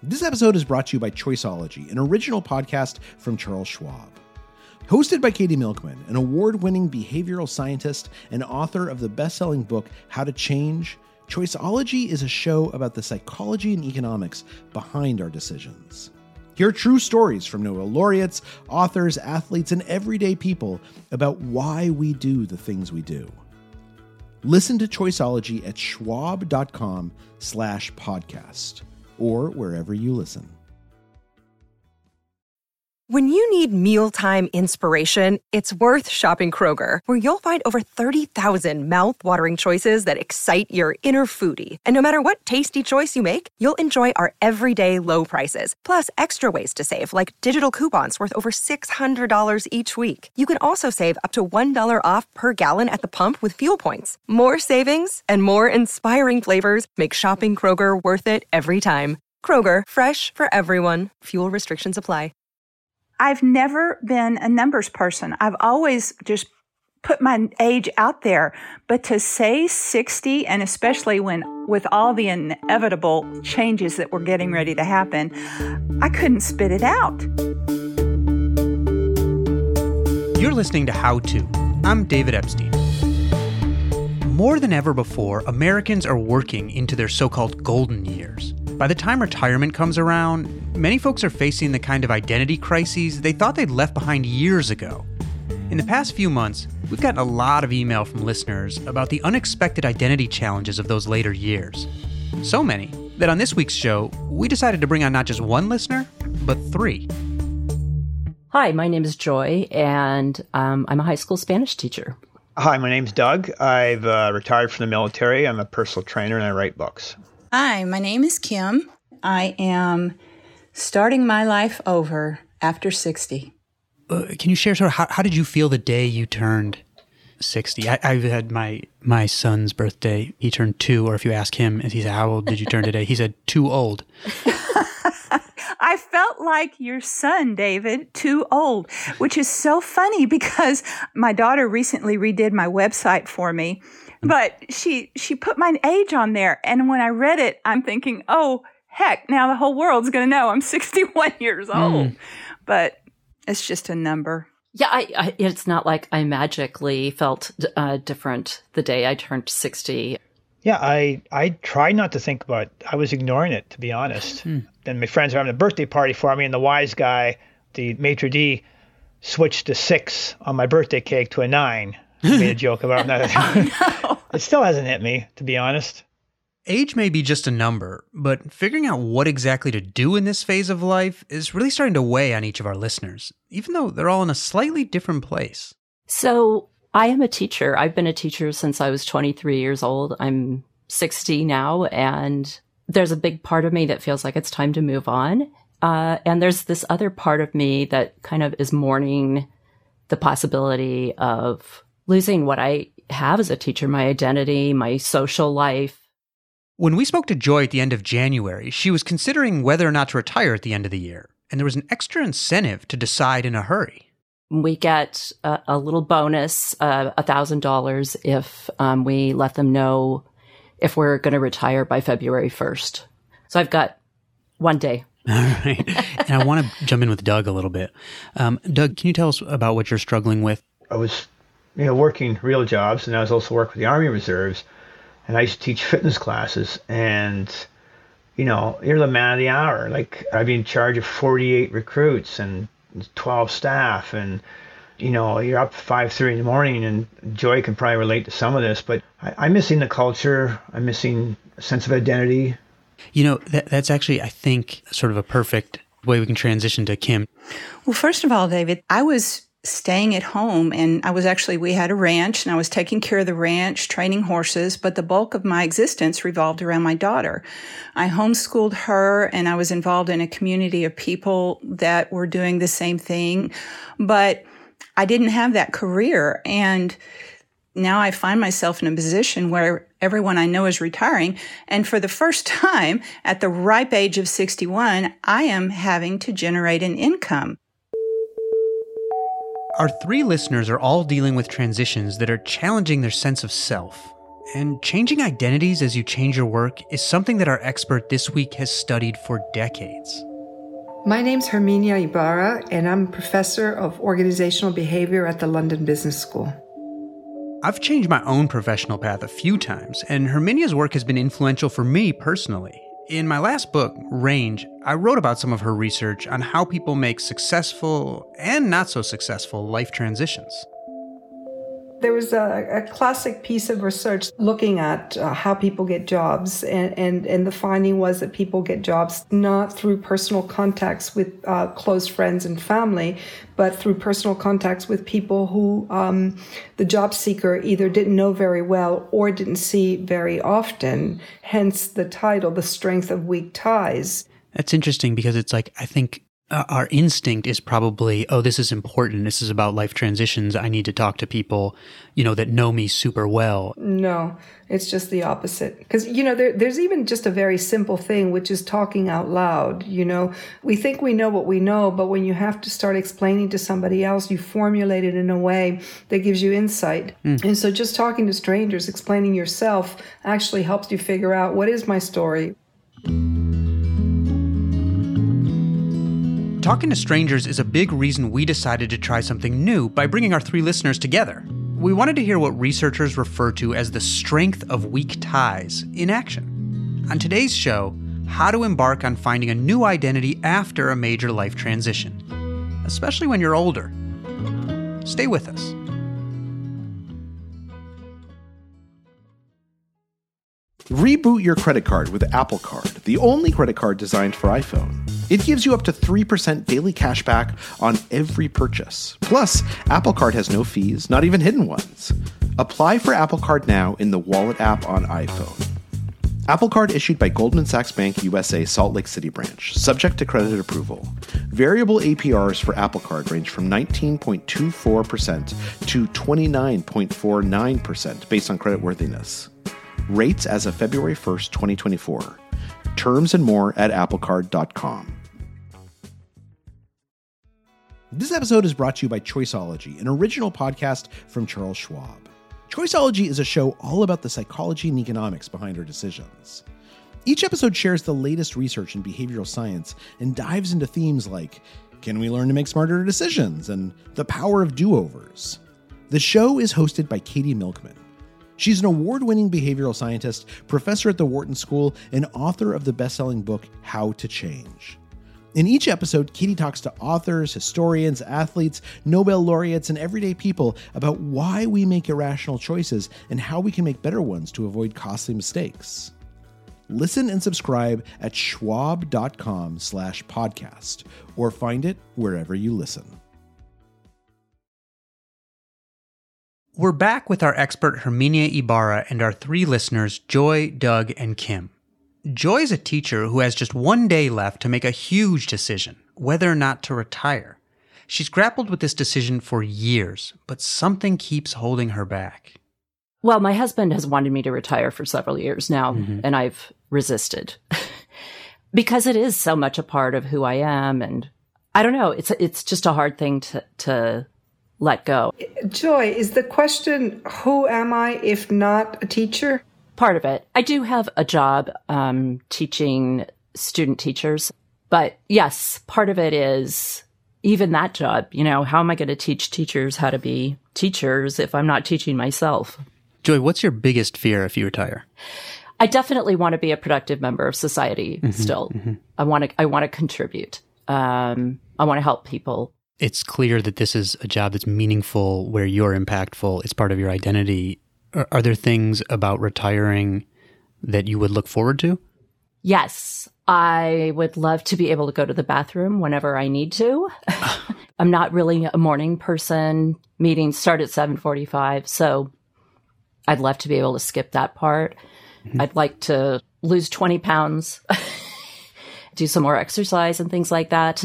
This episode is brought to you by Choiceology, an original podcast from Charles Schwab. Hosted by Katie Milkman, an award-winning behavioral scientist and author of the best-selling book, How to Change, Choiceology is a show about the psychology and economics behind our decisions. Hear true stories from Nobel laureates, authors, athletes, and everyday people about why we do the things we do. Listen to Choiceology at schwab.com/podcast or wherever you listen. When you need mealtime inspiration, it's worth shopping Kroger, where you'll find over 30,000 mouth-watering choices that excite your inner foodie. And no matter what tasty choice you make, you'll enjoy our everyday low prices, plus extra ways to save, like digital coupons worth over $600 each week. You can also save up to $1 off per gallon at the pump with fuel points. More savings and more inspiring flavors make shopping Kroger worth it every time. Kroger, fresh for everyone. Fuel restrictions apply. I've never been a numbers person. I've always just put my age out there. But to say 60, and especially when with all the inevitable changes that were getting ready to happen, I couldn't spit it out. You're listening to How To. I'm David Epstein. More than ever before, Americans are working into their so-called golden years. By the time retirement comes around, many folks are facing the kind of identity crises they thought they'd left behind years ago. In the past few months, we've gotten a lot of email from listeners about the unexpected identity challenges of those later years. So many that on this week's show, we decided to bring on not just one listener, but three. Hi, my name is Joy, and I'm a high school Spanish teacher. Hi, my name's Doug. I've retired from the military. I'm a personal trainer and I write books. Hi, my name is Kim. I am starting my life over after 60. Can you share sort of how did you feel the day you turned 60? I've had my son's birthday. He turned 2, or if you ask him, he said, how old did you turn today? He said, too old. I felt like your son, David, too old, which is so funny because my daughter recently redid my website for me. But she put my age on there. And when I read it, I'm thinking, oh, heck, now the whole world's going to know I'm 61 years old. But it's just a number. Yeah, it's not like I magically felt different the day I turned 60. Yeah, I tried not to think about it. I was ignoring it, to be honest. Then my friends were having a birthday party for me, and the wise guy, the maitre d', switched the 6 on my birthday cake to a 9. I made a joke about that. Oh, no. It still hasn't hit me, to be honest. Age may be just a number, but figuring out what exactly to do in this phase of life is really starting to weigh on each of our listeners, even though they're all in a slightly different place. So I am a teacher. I've been a teacher since I was 23 years old. I'm 60 now, and there's a big part of me that feels like it's time to move on. And there's this other part of me that kind of is mourning the possibility of losing what I have as a teacher, my identity, my social life. When we spoke to Joy at the end of January, she was considering whether or not to retire at the end of the year, and there was an extra incentive to decide in a hurry. We get a little bonus, $1,000, if we let them know if we're going to retire by February 1st. So I've got one day. All right. And I want to jump in with Doug a little bit. Doug, can you tell us about what you're struggling with? I was working real jobs, and I was also working with the Army Reserves, and I used to teach fitness classes, and, you're the man of the hour. Like, I'd be in charge of 48 recruits and 12 staff, and, you're up at 5:30 in the morning, and Joy can probably relate to some of this, but I'm missing the culture. I'm missing a sense of identity. That's actually, I think, sort of a perfect way we can transition to Kim. Well, first of all, David, I was staying at home, and we had a ranch, and I was taking care of the ranch, training horses, but the bulk of my existence revolved around my daughter. I homeschooled her, and I was involved in a community of people that were doing the same thing, but I didn't have that career, and now I find myself in a position where everyone I know is retiring, and for the first time, at the ripe age of 61, I am having to generate an income. Our three listeners are all dealing with transitions that are challenging their sense of self. And changing identities as you change your work is something that our expert this week has studied for decades. My name's Herminia Ibarra, and I'm a professor of organizational behavior at the London Business School. I've changed my own professional path a few times, and Herminia's work has been influential for me personally. In my last book, Range, I wrote about some of her research on how people make successful and not so successful life transitions. There was a classic piece of research looking at how people get jobs, and the finding was that people get jobs not through personal contacts with close friends and family, but through personal contacts with people who the job seeker either didn't know very well or didn't see very often, hence the title, The Strength of Weak Ties. That's interesting because it's like, I think our instinct is probably, oh, this is important. This is about life transitions. I need to talk to people, that know me super well. No, it's just the opposite. Because, there's even just a very simple thing, which is talking out loud. We think we know what we know, but when you have to start explaining to somebody else, you formulate it in a way that gives you insight. And so just talking to strangers, explaining yourself actually helps you figure out, what is my story? Talking to strangers is a big reason we decided to try something new by bringing our 3 listeners together. We wanted to hear what researchers refer to as the strength of weak ties in action. On today's show, how to embark on finding a new identity after a major life transition, especially when you're older. Stay with us. Reboot your credit card with Apple Card, the only credit card designed for iPhone. It gives you up to 3% daily cash back on every purchase. Plus, Apple Card has no fees, not even hidden ones. Apply for Apple Card now in the Wallet app on iPhone. Apple Card issued by Goldman Sachs Bank USA Salt Lake City branch, subject to credit approval. Variable APRs for Apple Card range from 19.24% to 29.49% based on creditworthiness. Rates as of February 1st, 2024. Terms and more at applecard.com. This episode is brought to you by Choiceology, an original podcast from Charles Schwab. Choiceology is a show all about the psychology and economics behind our decisions. Each episode shares the latest research in behavioral science and dives into themes like, can we learn to make smarter decisions, and the power of do-overs. The show is hosted by Katie Milkman. She's an award-winning behavioral scientist, professor at the Wharton School, and author of the best-selling book, How to Change. In each episode, Katie talks to authors, historians, athletes, Nobel laureates, and everyday people about why we make irrational choices and how we can make better ones to avoid costly mistakes. Listen and subscribe at schwab.com/podcast or find it wherever you listen. We're back with our expert Herminia Ibarra and our 3 listeners, Joy, Doug, and Kim. Joy is a teacher who has just 1 day left to make a huge decision, whether or not to retire. She's grappled with this decision for years, but something keeps holding her back. Well, my husband has wanted me to retire for several years now, and I've resisted because it is so much a part of who I am. And I don't know, it's just a hard thing to let go. Joy, is the question, who am I if not a teacher? Part of it. I do have a job teaching student teachers, but yes, part of it is even that job. How am I going to teach teachers how to be teachers if I'm not teaching myself? Joy, what's your biggest fear if you retire? I definitely want to be a productive member of society still. I want to contribute. I want to help people. It's clear that this is a job that's meaningful, where you're impactful. It's part of your identity. Are there things about retiring that you would look forward to? Yes. I would love to be able to go to the bathroom whenever I need to. I'm not really a morning person. Meetings start at 7:45, so I'd love to be able to skip that part. I'd like to lose 20 pounds, do some more exercise and things like that.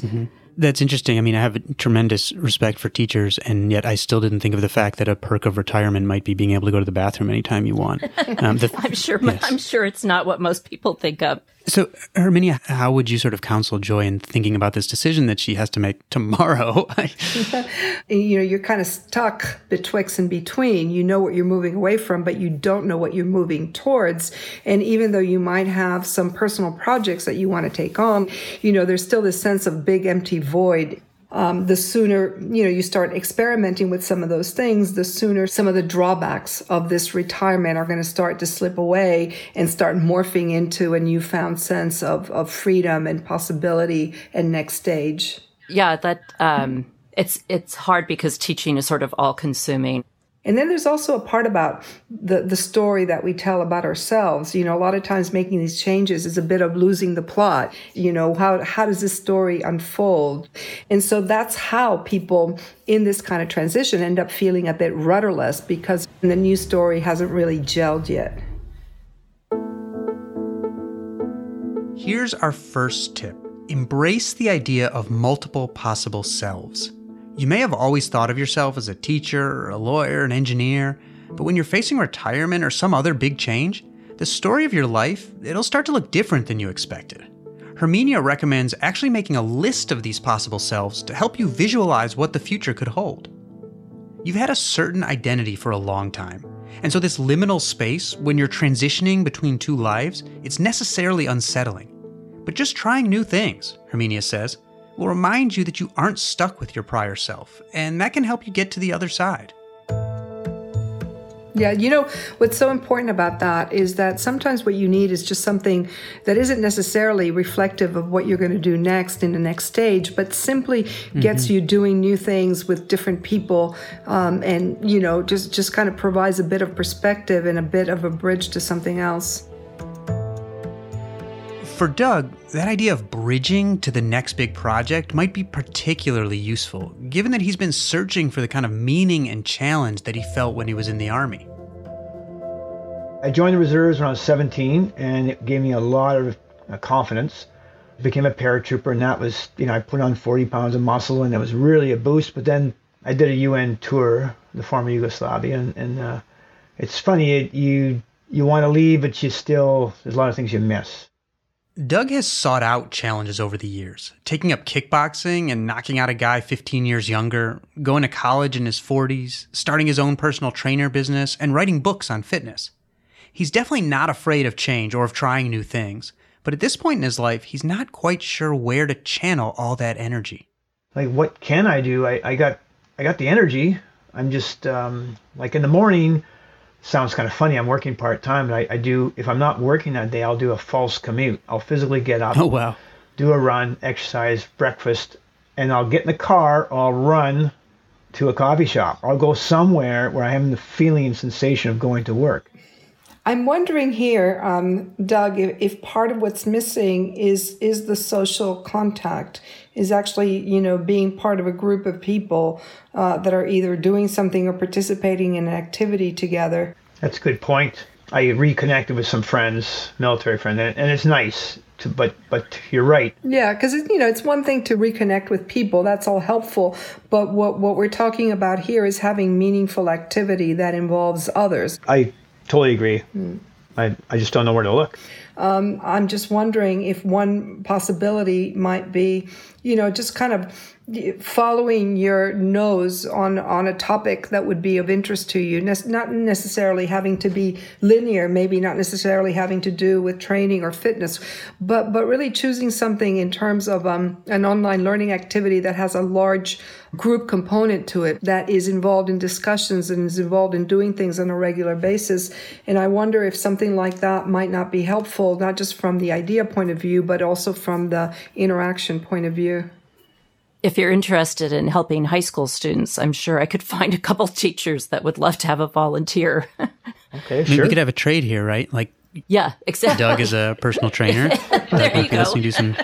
That's interesting. I mean, I have tremendous respect for teachers, and yet I still didn't think of the fact that a perk of retirement might be being able to go to the bathroom anytime you want. I'm sure it's not what most people think of. So, Herminia, how would you sort of counsel Joy in thinking about this decision that she has to make tomorrow? You're kind of stuck betwixt and between. You know what you're moving away from, but you don't know what you're moving towards. And even though you might have some personal projects that you want to take on, there's still this sense of big empty void. The sooner, you start experimenting with some of those things, the sooner some of the drawbacks of this retirement are going to start to slip away and start morphing into a newfound sense of freedom and possibility and next stage. Yeah, that it's hard because teaching is sort of all-consuming. And then there's also a part about the story that we tell about ourselves. A lot of times making these changes is a bit of losing the plot. How does this story unfold? And so that's how people in this kind of transition end up feeling a bit rudderless because the new story hasn't really gelled yet. Here's our first tip. Embrace the idea of multiple possible selves. You may have always thought of yourself as a teacher, or a lawyer, an engineer, but when you're facing retirement or some other big change, the story of your life, it'll start to look different than you expected. Herminia recommends actually making a list of these possible selves to help you visualize what the future could hold. You've had a certain identity for a long time, and so this liminal space, when you're transitioning between two lives, it's necessarily unsettling. But just trying new things, Herminia says, will remind you that you aren't stuck with your prior self, and that can help you get to the other side. Yeah, what's so important about that is that sometimes what you need is just something that isn't necessarily reflective of what you're going to do next in the next stage, but simply gets you doing new things with different people, and just kind of provides a bit of perspective and a bit of a bridge to something else. For Doug, that idea of bridging to the next big project might be particularly useful, given that he's been searching for the kind of meaning and challenge that he felt when he was in the Army. I joined the reserves when I was 17, and it gave me a lot of confidence. I became a paratrooper, and that was, I put on 40 pounds of muscle, and it was really a boost. But then I did a UN tour, the former Yugoslavia, and it's funny, you want to leave, but there's a lot of things you miss. Doug has sought out challenges over the years, taking up kickboxing and knocking out a guy 15 years younger, going to college in his 40s, starting his own personal trainer business, and writing books on fitness. He's definitely not afraid of change or of trying new things, but at this point in his life, he's not quite sure where to channel all that energy. Like, what can I do? I got the energy. I'm just, in the morning, sounds kind of funny. I'm working part-time, and I do, if I'm not working that day, I'll do a false commute. I'll physically get up, do a run, exercise, breakfast, and I'll get in the car, I'll run to a coffee shop. I'll go somewhere where I have the feeling and sensation of going to work. I'm wondering here, Doug, if part of what's missing is the social contact, is actually, being part of a group of people that are either doing something or participating in an activity together. That's a good point. I reconnected with some friends, military friends, and it's nice. But you're right. Yeah, because it's one thing to reconnect with people. That's all helpful. But what we're talking about here is having meaningful activity that involves others. I totally agree. I just don't know where to look. I'm just wondering if one possibility might be, just kind of following your nose on a topic that would be of interest to you, not necessarily having to be linear, maybe not necessarily having to do with training or fitness, but really choosing something in terms of an online learning activity that has a large group component to it, that is involved in discussions and is involved in doing things on a regular basis. And I wonder if something like that might not be helpful, not just from the idea point of view, but also from the interaction point of view. If you're interested in helping high school students, I'm sure I could find a couple teachers that would love to have a volunteer. Okay, sure. We could have a trade here, right? Like, yeah, exactly. Doug is a personal trainer. There you go.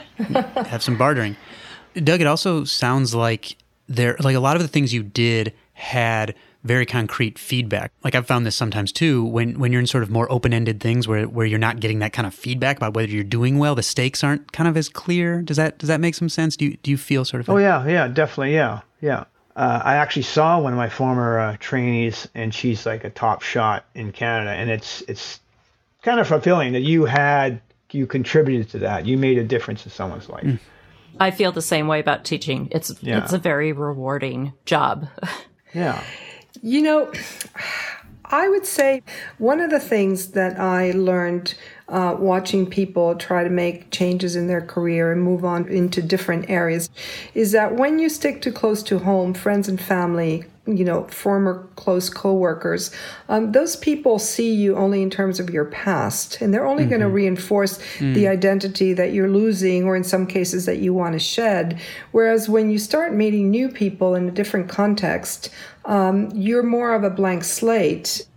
Have some bartering. Doug, it also sounds like a lot of the things you did had very concrete feedback. Like I've found this sometimes too, when you're in sort of more open-ended things where you're not getting that kind of feedback about whether you're doing well, the stakes aren't kind of as clear. Does that make some sense? Do you feel sort of that? Oh yeah, definitely, yeah. I actually saw one of my former trainees, and she's like a top shot in Canada, and it's kind of fulfilling that you contributed to that. You made a difference in someone's life. I feel the same way about teaching. It's a very rewarding job. Yeah. You know, I would say one of the things that I learned watching people try to make changes in their career and move on into different areas is that when you stick to close to home, friends and family, former close coworkers, those people see you only in terms of your past, and they're only going to reinforce the identity that you're losing, or in some cases that you want to shed. Whereas when you start meeting new people in a different context, you're more of a blank slate.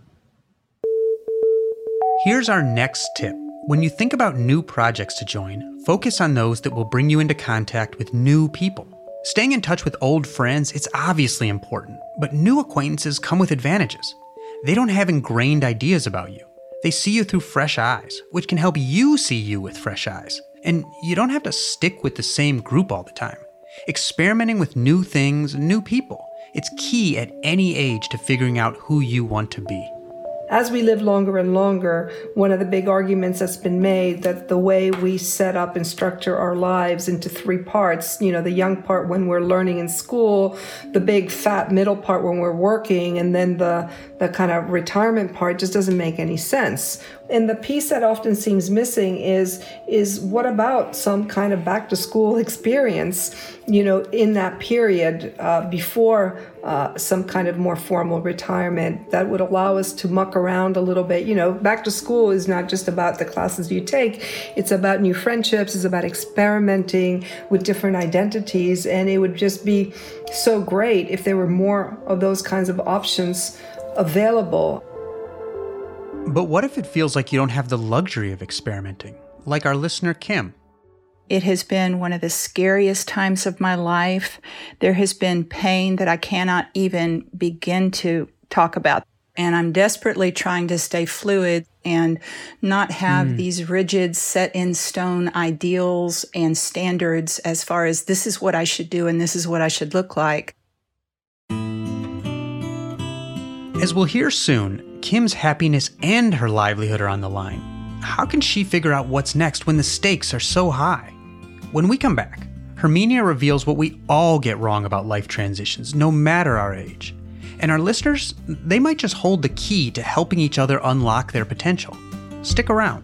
Here's our next tip. When you think about new projects to join, focus on those that will bring you into contact with new people. Staying in touch with old friends, it's obviously important, but new acquaintances come with advantages. They don't have ingrained ideas about you. They see you through fresh eyes, which can help you see you with fresh eyes. And you don't have to stick with the same group all the time. Experimenting with new things and new people, it's key at any age to figuring out who you want to be. As we live longer and longer, one of the big arguments that's been made that the way we set up and structure our lives into three parts, the young part when we're learning in school, the big fat middle part when we're working, and then the kind of retirement part just doesn't make any sense. And the piece that often seems missing is what about some kind of back to school experience, in that period before some kind of more formal retirement that would allow us to muck around a little bit. Back to school is not just about the classes you take. It's about new friendships. It's about experimenting with different identities. And it would just be so great if there were more of those kinds of options available. But what if it feels like you don't have the luxury of experimenting? Like our listener, Kim. It has been one of the scariest times of my life. There has been pain that I cannot even begin to talk about. And I'm desperately trying to stay fluid and not have these rigid, set in stone ideals and standards as far as this is what I should do and this is what I should look like. As we'll hear soon, Kim's happiness and her livelihood are on the line. How can she figure out what's next when the stakes are so high? When we come back, Herminia reveals what we all get wrong about life transitions, no matter our age. And our listeners, they might just hold the key to helping each other unlock their potential. Stick around.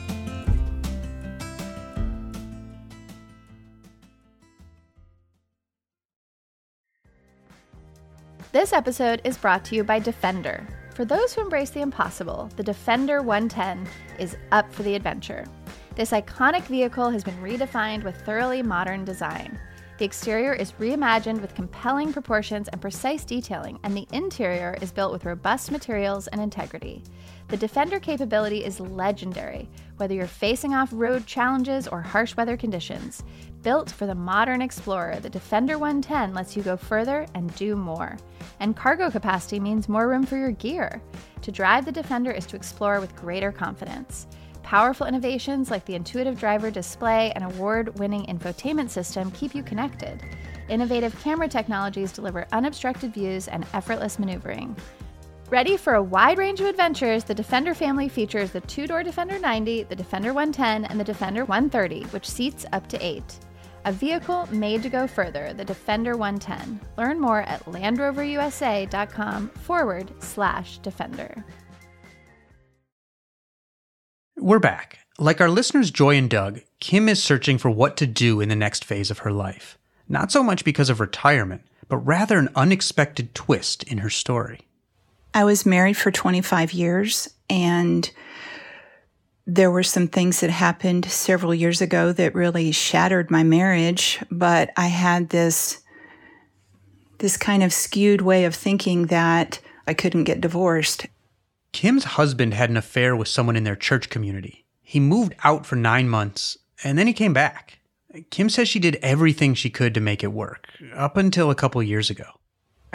This episode is brought to you by Defender. For those who embrace the impossible, the Defender 110 is up for the adventure. This iconic vehicle has been redefined with thoroughly modern design. The exterior is reimagined with compelling proportions and precise detailing, and the interior is built with robust materials and integrity. The Defender capability is legendary, whether you're facing off road challenges or harsh weather conditions. Built for the modern explorer, the Defender 110 lets you go further and do more. And cargo capacity means more room for your gear. To drive the Defender is to explore with greater confidence. Powerful innovations like the intuitive driver display and award-winning infotainment system keep you connected. Innovative camera technologies deliver unobstructed views and effortless maneuvering. Ready for a wide range of adventures, the Defender family features the two-door Defender 90, the Defender 110, and the Defender 130, which seats up to 8. A vehicle made to go further, the Defender 110. Learn more at LandRoverUSA.com/Defender. We're back. Like our listeners Joy and Doug, Kim is searching for what to do in the next phase of her life. Not so much because of retirement, but rather an unexpected twist in her story. I was married for 25 years, and there were some things that happened several years ago that really shattered my marriage, but I had this kind of skewed way of thinking that I couldn't get divorced. Kim's husband had an affair with someone in their church community. He moved out for 9 months, and then he came back. Kim says she did everything she could to make it work, up until a couple years ago. I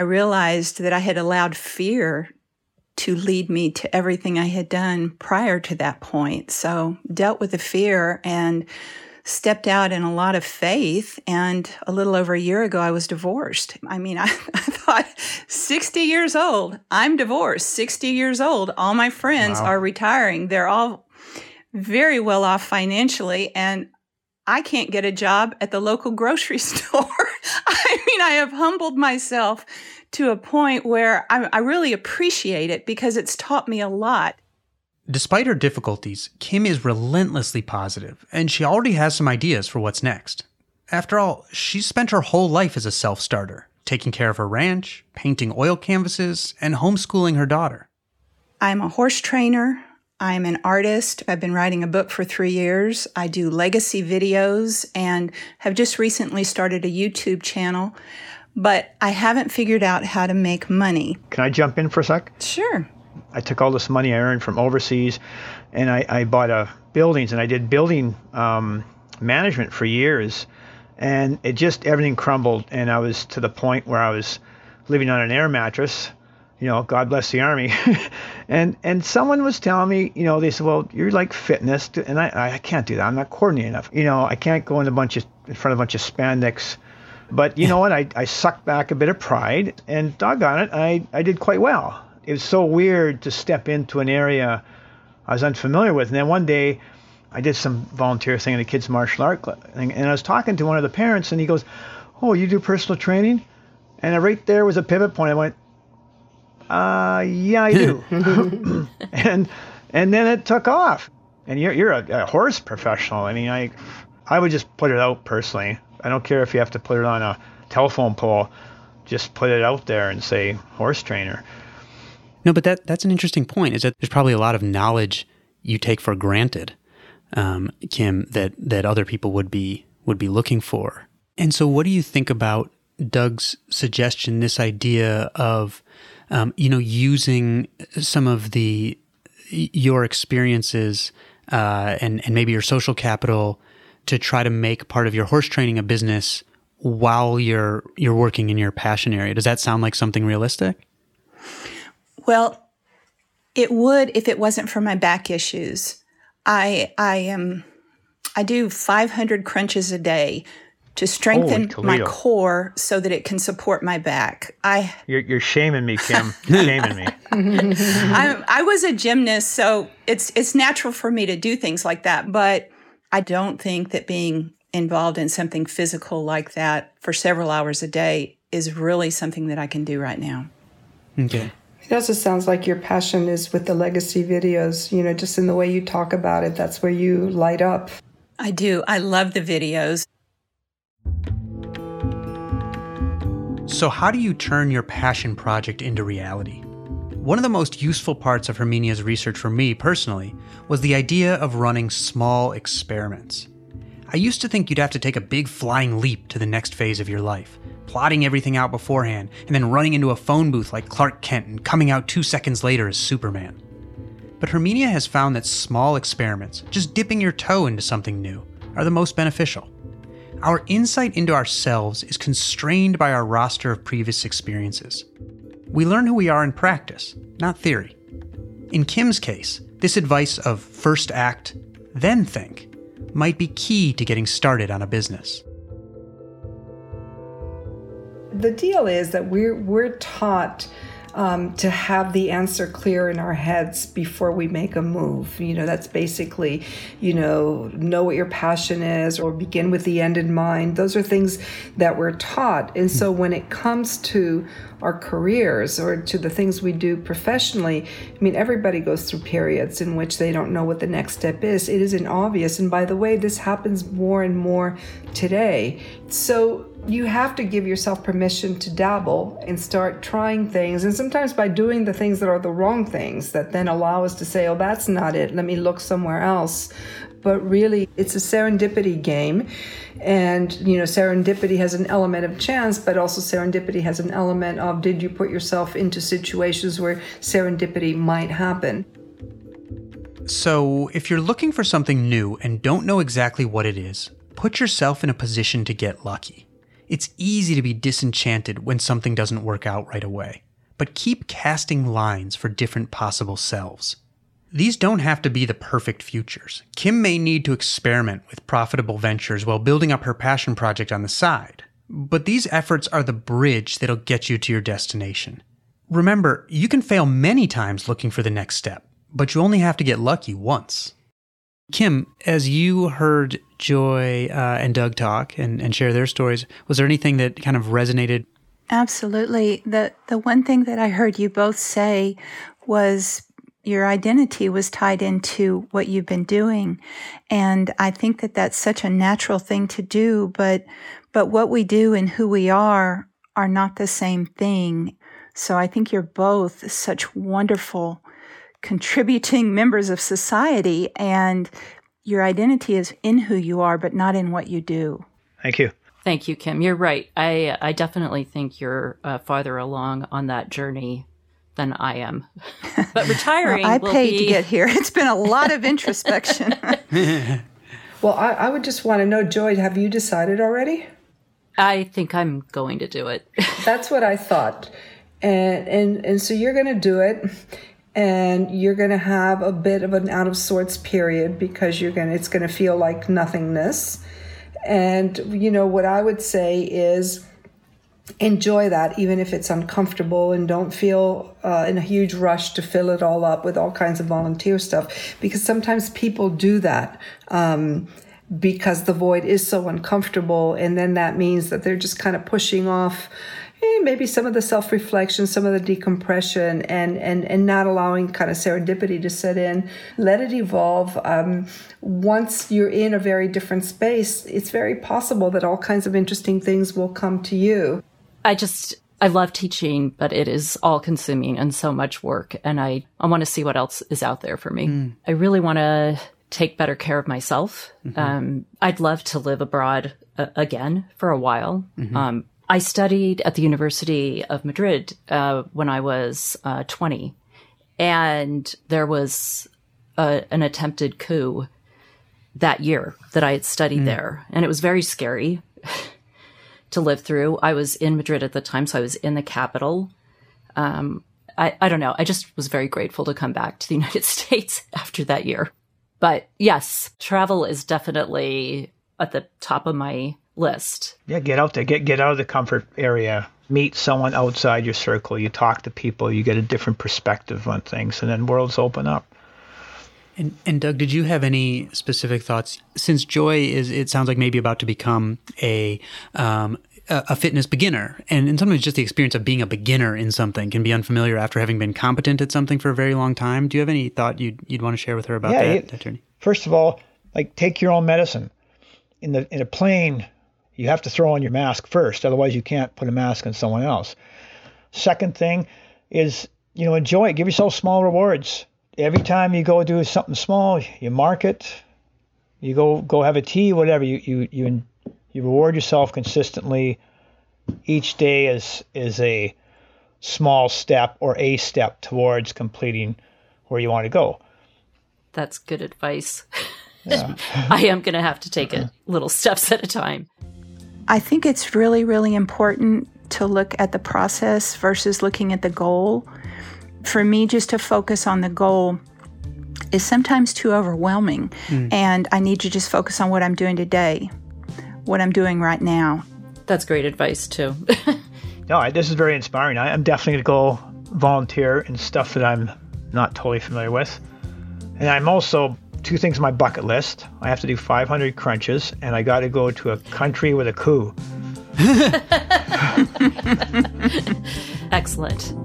realized that I had allowed fear to lead me to everything I had done prior to that point. So dealt with the fear and stepped out in a lot of faith. And a little over a year ago, I was divorced. I mean, I thought 60 years old, I'm divorced. 60 years old, all my friends are retiring. They're all very well off financially. And I can't get a job at the local grocery store. I mean, I have humbled myself to a point where I really appreciate it because it's taught me a lot. Despite her difficulties, Kim is relentlessly positive, and she already has some ideas for what's next. After all, she's spent her whole life as a self-starter, taking care of her ranch, painting oil canvases, and homeschooling her daughter. I'm a horse trainer. I'm an artist. I've been writing a book for 3 years. I do legacy videos and have just recently started a YouTube channel, but I haven't figured out how to make money. Can I jump in for a sec? Sure. I took all this money I earned from overseas and I bought buildings, and I did building management for years, and it just, everything crumbled, and I was to the point where I was living on an air mattress. You know, God bless the Army. and someone was telling me, you know, they said, well, you're like fitness. And I can't do that. I'm not coordinated enough. You know, I can't go in front of a bunch of spandex. But you know what? I sucked back a bit of pride, and doggone it, I did quite well. It was so weird to step into an area I was unfamiliar with. And then one day I did some volunteer thing in a kids' martial art thing, and I was talking to one of the parents, and he goes, oh, you do personal training? And right there was a pivot point. I went, yeah, I do. and then it took off. And you're a horse professional. I mean, I would just put it out personally. I don't care if you have to put it on a telephone pole. Just put it out there and say horse trainer. No, but that's an interesting point, is that there's probably a lot of knowledge you take for granted, Kim, that other people would be looking for. And so what do you think about Doug's suggestion, this idea of using some of your experiences and maybe your social capital to try to make part of your horse training a business while you're working in your passion area? Does that sound like something realistic? Well, it would if it wasn't for my back issues. I do 500 crunches a day to strengthen my core so that it can support my back. You're shaming me, Kim. Shaming me. I was a gymnast, so it's natural for me to do things like that. But I don't think that being involved in something physical like that for several hours a day is really something that I can do right now. Okay. It also sounds like your passion is with the legacy videos, you know, just in the way you talk about it. That's where you light up. I do. I love the videos. So how do you turn your passion project into reality? One of the most useful parts of Herminia's research for me personally was the idea of running small experiments. I used to think you'd have to take a big flying leap to the next phase of your life, plotting everything out beforehand, and then running into a phone booth like Clark Kent and coming out 2 seconds later as Superman. But Herminia has found that small experiments, just dipping your toe into something new, are the most beneficial. Our insight into ourselves is constrained by our roster of previous experiences. We learn who we are in practice, not theory. In Kim's case, this advice of first act, then think, might be key to getting started on a business. The deal is that we're taught to have the answer clear in our heads before we make a move. You know, that's basically, know what your passion is or begin with the end in mind. Those are things that we're taught. And so when it comes to our careers or to the things we do professionally, I mean, everybody goes through periods in which they don't know what the next step is. It isn't obvious. And by the way, this happens more and more today. So you have to give yourself permission to dabble and start trying things. And sometimes by doing the things that are the wrong things that then allow us to say, oh, that's not it. Let me look somewhere else. But really, it's a serendipity game. And, serendipity has an element of chance, but also serendipity has an element of, did you put yourself into situations where serendipity might happen? So if you're looking for something new and don't know exactly what it is, put yourself in a position to get lucky. It's easy to be disenchanted when something doesn't work out right away, but keep casting lines for different possible selves. These don't have to be the perfect futures. Kim may need to experiment with profitable ventures while building up her passion project on the side, but these efforts are the bridge that'll get you to your destination. Remember, you can fail many times looking for the next step, but you only have to get lucky once. Kim, as you heard Joy and Doug talk and share their stories, was there anything that kind of resonated? Absolutely. The one thing that I heard you both say was your identity was tied into what you've been doing. And I think that that's such a natural thing to do, but what we do and who we are not the same thing. So I think you're both such wonderful contributing members of society, and your identity is in who you are, but not in what you do. Thank you. Thank you, Kim. You're right. I definitely think you're farther along on that journey than I am. But retiring well, I paid to get here. It's been a lot of introspection. Well, I would just want to know, Joy, have you decided already? I think I'm going to do it. That's what I thought. And so you're going to do it, and you're going to have a bit of an out of sorts period because it's going to feel like nothingness. And, what I would say is enjoy that, even if it's uncomfortable, and don't feel in a huge rush to fill it all up with all kinds of volunteer stuff, because sometimes people do that because the void is so uncomfortable, and then that means that they're just kind of pushing off maybe some of the self-reflection, some of the decompression, and not allowing kind of serendipity to set in. Let it evolve. Once you're in a very different space, it's very possible that all kinds of interesting things will come to you. I love teaching, but it is all consuming and so much work. And I want to see what else is out there for me. I really want to take better care of myself. Mm-hmm. I'd love to live abroad again for a while. Mm-hmm. I studied at the University of Madrid when I was 20, and there was an attempted coup that year that I had studied there, and it was very scary to live through. I was in Madrid at the time, so I was in the capital. I don't know. I just was very grateful to come back to the United States after that year. But yes, travel is definitely at the top of my list. Yeah, get out there, get out of the comfort area, meet someone outside your circle, you talk to people, you get a different perspective on things, and then worlds open up. And Doug, did you have any specific thoughts? Since Joy it sounds like maybe about to become a fitness beginner, and sometimes just the experience of being a beginner in something can be unfamiliar after having been competent at something for a very long time. Do you have any thought you'd want to share with her about that journey? First of all, take your own medicine. In a plane, you have to throw on your mask first, otherwise you can't put a mask on someone else. Second thing is, enjoy it. Give yourself small rewards. Every time you go do something small, you mark it. You go have a tea, whatever. You reward yourself consistently. Each day is a small step or a step towards completing where you want to go. That's good advice. Yeah. I am going to have to take it little steps at a time. I think it's really, really important to look at the process versus looking at the goal. For me, just to focus on the goal is sometimes too overwhelming. And I need to just focus on what I'm doing today, what I'm doing right now. That's great advice, too. No, this is very inspiring. I'm definitely going to go volunteer in stuff that I'm not totally familiar with. And I'm also... 2 things on my bucket list. I have to do 500 crunches, and I got to go to a country with a coup. Excellent.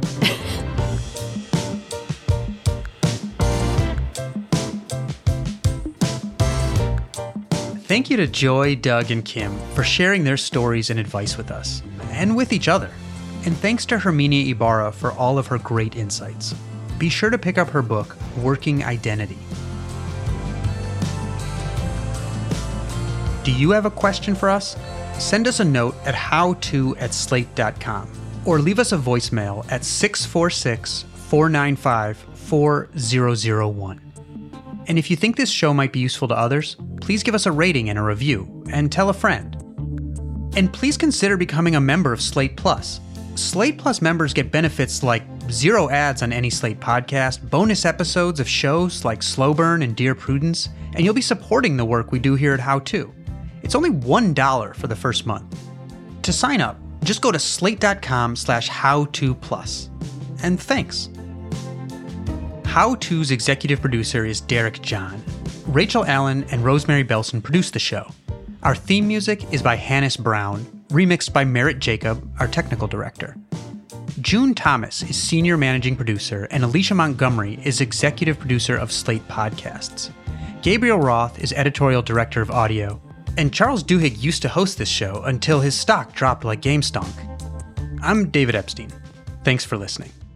Thank you to Joy, Doug, and Kim for sharing their stories and advice with us, and with each other. And thanks to Herminia Ibarra for all of her great insights. Be sure to pick up her book, Working Identity. Do you have a question for us? Send us a note at howto@slate.com or leave us a voicemail at 646-495-4001. And if you think this show might be useful to others, please give us a rating and a review and tell a friend. And please consider becoming a member of Slate Plus. Slate Plus members get benefits like 0 ads on any Slate podcast, bonus episodes of shows like Slow Burn and Dear Prudence, and you'll be supporting the work we do here at How To. It's only $1 for the first month. To sign up, just go to slate.com/howtoplus. And thanks. How To's executive producer is Derek John. Rachel Allen and Rosemary Belson produce the show. Our theme music is by Hannes Brown, remixed by Merritt Jacob, our technical director. June Thomas is senior managing producer, and Alicia Montgomery is executive producer of Slate Podcasts. Gabriel Roth is editorial director of audio, and Charles Duhigg used to host this show until his stock dropped like GameStonk. I'm David Epstein. Thanks for listening.